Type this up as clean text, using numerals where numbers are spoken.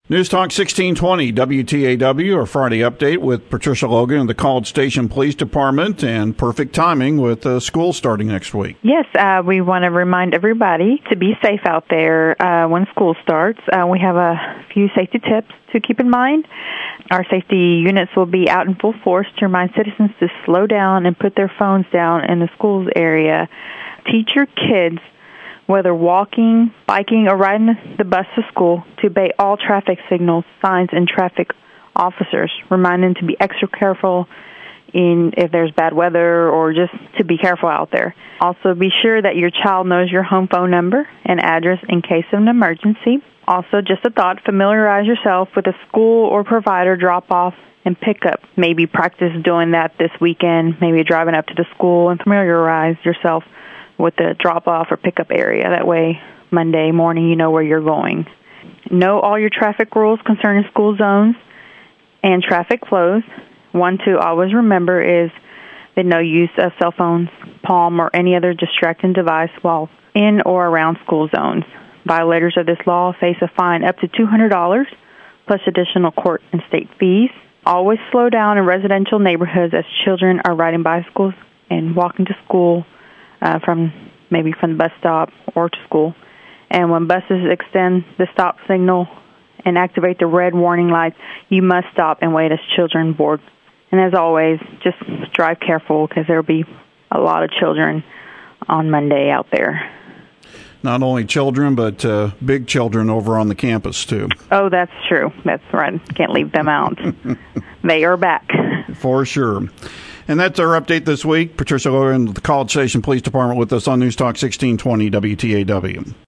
News Talk 1620 WTAW, our Friday update with Patricia Logan and the College Station Police Department, and perfect timing with school starting next week. Yes, we want to remind everybody to be safe out there when school starts. We have a few safety tips to keep in mind. Our safety units will be out in full force to remind citizens to slow down and put their phones down in the schools area. Teach your kids, whether walking, biking, or riding the bus to school, to obey all traffic signals, signs, and traffic officers. Remind them to be extra careful if there's bad weather or just to be careful out there. Also, be sure that your child knows your home phone number and address in case of an emergency. Also, just a thought, familiarize yourself with a school or provider drop-off and pickup. Maybe practice doing that this weekend, maybe driving up to the school and familiarize yourself with the drop-off or pickup area. That way, Monday morning, you know where you're going. Know all your traffic rules concerning school zones and traffic flows. One to always remember is the no use of cell phones, palm, or any other distracting device while in or around school zones. Violators of this law face a fine up to $200 plus additional court and state fees. Always slow down in residential neighborhoods as children are riding bicycles and walking to school from the bus stop or to school. And when buses extend the stop signal and activate the red warning lights, you must stop and wait as children board. And as always, just drive careful because there will be a lot of children on Monday out there. Not only children, but big children over on the campus, too. Oh, that's true. That's right. Can't leave them out. They are back. For sure. And that's our update this week. Patricia Logan, the College Station Police Department, with us on News Talk 1620 WTAW.